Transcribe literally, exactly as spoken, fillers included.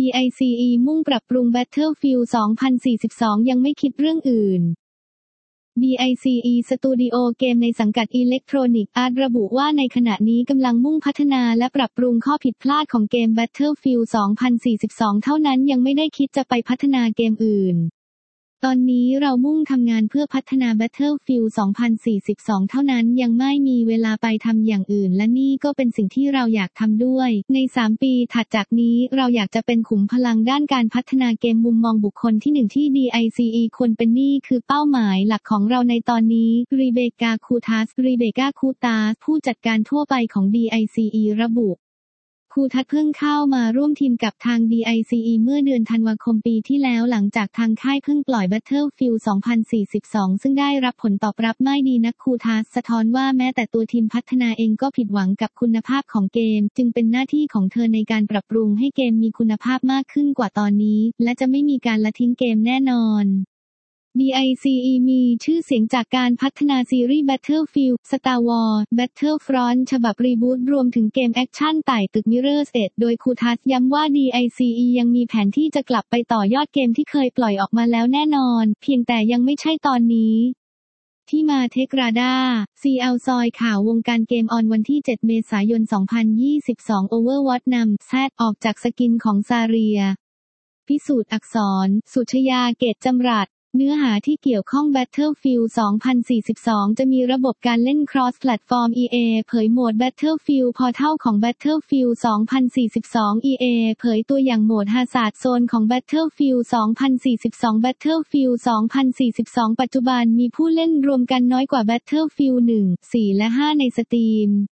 ดี ไอ ซี อี มุ่งปรับปรุง Battlefield สองพันสี่สิบสอง ยังไม่คิดเรื่องอื่น ดี ไอ ซี อี สตูดิโอเกมในสังกัด Electronic Arts ระบุว่าในขณะนี้กำลังมุ่งพัฒนาและปรับปรุงข้อผิดพลาดของเกม Battlefield สองพันสี่สิบสอง เท่านั้นยังไม่ได้คิดจะไปพัฒนาเกมอื่นตอนนี้เรามุ่งทำงานเพื่อพัฒนา Battlefield สองพันสี่สิบสอง เท่านั้นยังไม่มีเวลาไปทำอย่างอื่นและนี่ก็เป็นสิ่งที่เราอยากทำด้วยในสามปีถัดจากนี้เราอยากจะเป็นขุมพลังด้านการพัฒนาเกมมุมมองบุคคลที่หนึ่งที่ ดี ไอ ซี อี ควรเป็นนี่คือเป้าหมายหลักของเราในตอนนี้รีเบคาคูทัสรีเบคาคูตาสผู้จัดการทั่วไปของ ดี ไอ ซี อี ระบุครูทัศน์เพิ่งเข้ามาร่วมทีมกับทาง ดี ไอ ซี อี เมื่อเดือนธันวาคมปีที่แล้วหลังจากทางค่ายเพิ่งปล่อย Battlefield สองพันสี่สิบสอง ซึ่งได้รับผลตอบรับไม่ดีนักครูทัศน์สะท้อนว่าแม้แต่ตัวทีมพัฒนาเองก็ผิดหวังกับคุณภาพของเกมจึงเป็นหน้าที่ของเธอในการปรับปรุงให้เกมมีคุณภาพมากขึ้นกว่าตอนนี้และจะไม่มีการละทิ้งเกมแน่นอน ดี ไอ ซี อี มีชื่อเสียงจากการพัฒนาซีรีส์ Battlefield, Star Wars, Battlefront ฉบับรีบูตรวมถึงเกมแอคชั่นไต่ตึก Mirror's Edge โดยครูทัศน์ย้ำว่า ดี ไอ ซี อี ยังมีแผนที่จะกลับไปต่อยอดเกมที่เคยปล่อยออกมาแล้วแน่นอนเพียงแต่ยังไม่ใช่ตอนนี้ที่มาเทคราดา ซี แอล ซอยข่าววงการเกมออนวันที่ เจ็ด เมษายน สองพันยี่สิบสอง Overwatch นำ แซด ออกจากสกินของซาเรียพิสูจน์อักษร สุชยา เกตจำรัดเนื้อหาที่เกี่ยวข้อง Battlefield สองพันสี่สิบสอง จะมีระบบการเล่น Cross Platform อี เอ เผยโหมด Battlefield Portal ของ Battlefield สองพันสี่สิบสอง อี เอ เผยตัวอย่างโหมด Hazard Zone ของ Battlefield สองพันสี่สิบสอง Battlefield สองพันสี่สิบสอง ปัจจุบันมีผู้เล่นรวมกันน้อยกว่า Battlefield หนึ่ง สี่ และ ห้า ในสตรีม